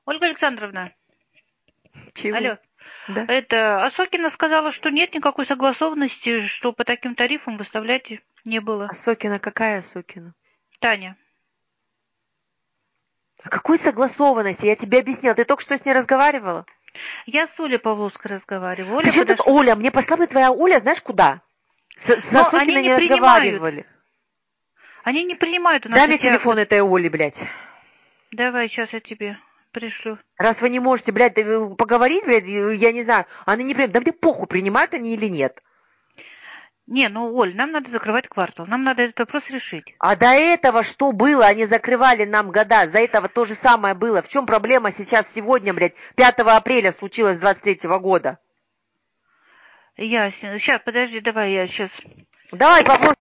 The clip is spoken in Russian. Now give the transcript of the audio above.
Ольга Александровна, Чего? алло, Да. Осокина сказала, что нет никакой согласованности, что по таким тарифам выставлять не было. Осокина какая Осокина? Таня, О какой согласованности? Я тебе объяснила. Ты только что с ней разговаривала? я с Олей Павловской разговариваю. Оля Причем тут подошла. Оля? Мне пошла бы твоя Оля, знаешь, куда? С Но они Осокиной не не принимают. разговаривали. Они не принимают у нас Дай мне эти телефон акты. этой Оли, блядь. Давай, сейчас я тебе пришлю. Раз вы не можете, блядь, поговорить, блядь, я не знаю, они не принимают. Да мне похуй, принимают они или нет. Не, ну, Оль, нам надо закрывать квартал. Нам надо этот вопрос решить. А до этого что было? Они закрывали нам года. До этого то же самое было. В чем проблема сейчас, сегодня, блядь, 5 апреля случилось 23-го года? Ясно. Сейчас, подожди, давай я сейчас. Давай, попробуй.